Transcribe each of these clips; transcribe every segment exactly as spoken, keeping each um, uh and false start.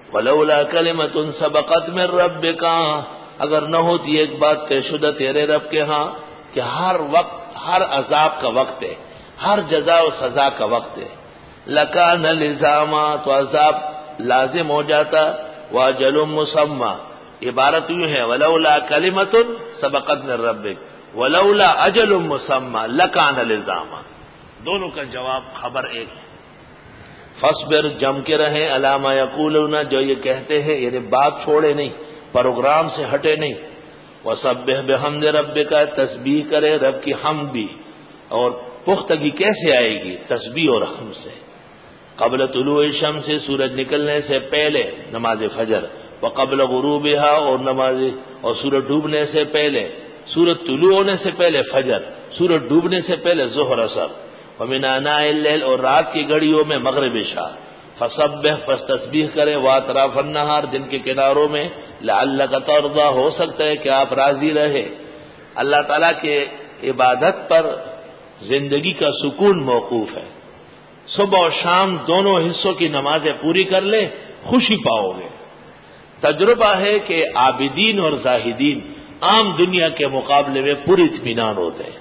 ولولا کلمۃ سبقت من ربک، اگر نہ ہوتی ایک بات طے شدہ تیرے رب کے ہاں کہ ہر وقت ہر عذاب کا وقت ہے، ہر جزا و سزا کا وقت ہے، لکان لزاما، تو عذاب لازم ہو جاتا، واجل مسمى، عبارت یوں ہے ولولا کلمۃ سبقت من ربک ولولا اجل مسمى لکان لزاما، دونوں کا جواب خبر ایک ہے۔ فاصبر، جم کے رہیں، علی ما یقولون، جو یہ کہتے ہیں، یعنی بات چھوڑے نہیں، پروگرام سے ہٹے نہیں، وسبح بحمد ربک، تسبیح کرے رب کی حمد بھی، اور پختگی کیسے آئے گی؟ تسبیح اور حمد سے۔ قبل طلوع الشمس، سورج نکلنے سے پہلے نماز فجر، وقبل غروبها، اور نماز اور سورج ڈوبنے سے پہلے، سورج طلوع ہونے سے پہلے فجر، سورج ڈوبنے سے پہلے ظہر اثر، ومن آناء اللیل، اور رات کی گھڑیوں میں مغرب عشاء، فسبح، پس تسبیح کرے، واطراف النہار، دن کے کناروں میں، لعلک ترضی، ہو سکتا ہے کہ آپ راضی رہے۔ اللہ تعالیٰ کے عبادت پر زندگی کا سکون موقوف ہے۔ صبح اور شام دونوں حصوں کی نمازیں پوری کر لے، خوشی پاؤ گے۔ تجربہ ہے کہ عابدین اور زاہدین عام دنیا کے مقابلے میں پوری اطمینان ہوتے ہیں۔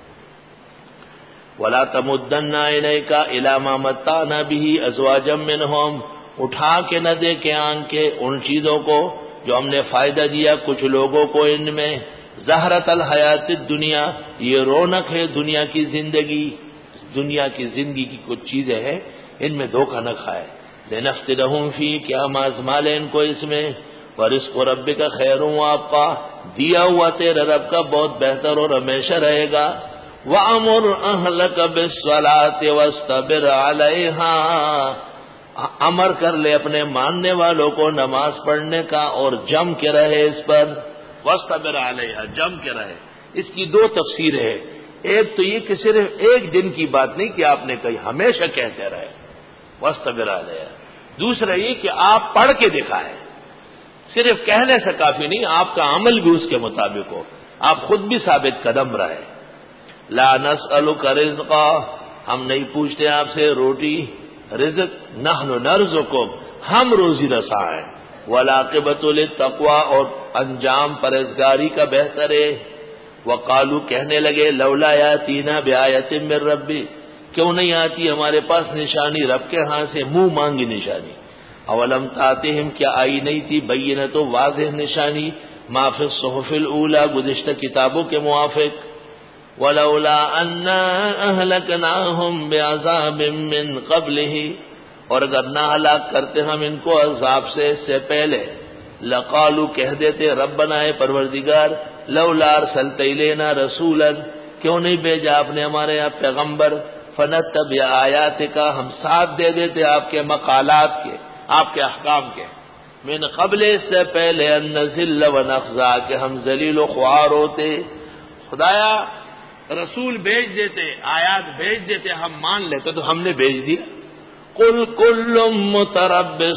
وَلَا تَمُدَّنَّ عَيْنَيْكَ إِلَىٰ مَا مَتَّعْنَا بِهِ أَزْوَاجًا مِّنْهُمْ، اٹھا کے نہ دیکھیں آنکھیں ان چیزوں کو جو ہم نے فائدہ دیا کچھ لوگوں کو ان میں، زہرۃ الحیات الدنیا، یہ رونق ہے دنیا کی زندگی، دنیا کی زندگی کی کچھ چیزیں ہیں، ان میں دھوکہ نہ کھائے۔ لنفتنہم فیہ، کہ ہم آزما لیں ان کو اس میں، ورزق ربک خیر وابقیٰ، دیا ہوا تیرے رب کا بہت بہتر اور ہمیشہ رہے گا۔ وَأَمُرْ أَهْلَكَ بِالصَّلَاةِ وَاسْتَبِرْ عَلَيْهَا، امر کر لے اپنے ماننے والوں کو نماز پڑھنے کا اور جم کے رہے اس پر، وَاسْتَبِرْ عَلَيْهَا، جم کے رہے۔ اس کی دو تفسیر ہے، ایک تو یہ کہ صرف ایک دن کی بات نہیں کہ آپ نے کہی، ہمیشہ کہتے رہے وَاسْتَبِرْ عَلَيْهَا۔ دوسرا یہ کہ آپ پڑھ کے دکھائیں، صرف کہنے سے کافی نہیں، آپ کا عمل بھی اس کے مطابق ہو، آپ خود بھی ثابت قدم رہے۔ لا نسألک رزقا، ہم نہیں پوچھتے آپ سے روٹی رزق، نحن نرزقکم، ہم روزی رساں ہیں، والعاقبۃ للتقوی، اور انجام پرہیزگاری کا بہتر ہے۔ وقالو، کہنے لگے، لولا یاتینا بآیۃ من ربی، کیوں نہیں آتی ہمارے پاس نشانی رب کے ہاں سے، منہ مانگی نشانی۔ اولم تاتہم، کیا آئی نہیں تھی بینۃ، واضح نشانی، ما فی الصحف الاولی، گزشتہ کتابوں کے موافق۔ ولولا انا اہلکناہم بعذاب من قبلہ، اور اگر نہ ہلاک کرتے ہم ان کو عذاب سے اس سے پہلے، لقالو، کہہ دیتے، ربنا، اے پروردگار، لولا ارسلت الینا رسولا، کیوں نہیں بھیجا آپ نے ہمارے یہاں پیغمبر، فنتبع آیاتک، ہم ساتھ دے دیتے آپ کے مقالات کے، آپ کے احکام کے، من قبل، اس سے پہلے، ان نذل ونخزا، کہ ہم ذلیل و خوار ہوتے۔ خدایا رسول بھیج دیتے، آیات بھیج دیتے، ہم مان لیتے، تو ہم نے بھیج دیا۔ قل کل متربص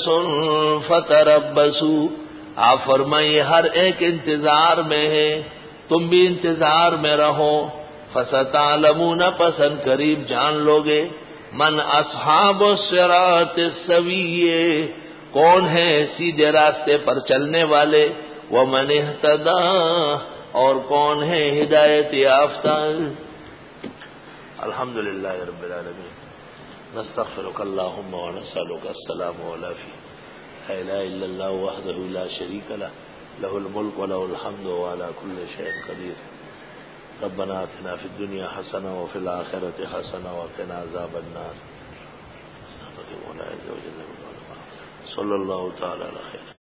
فتربصوا، آپ فرمائیے ہر ایک انتظار میں ہے، تم بھی انتظار میں رہو۔ فستعلمون، پسند قریب جان لوگے، من اصحاب الصراط السوی، کون ہے سیدھے راستے پر چلنے والے، ومن اہتدی، اور کون ہے ہدایت یافتہ۔ الحمدللہ رب العالمین، نستغفرک اللہم ونسألک السلام والعافیہ۔ لا الہ الا اللہ وحدہ لا شریک لہ، لہ الملک ولہ الحمد وعلی کل شیء قدیر۔ ربنا آتنا فی الدنیا حسنہ وفی الآخرۃ حسنہ وقنا عذاب النار۔ صلی اللہ تعالی علیہ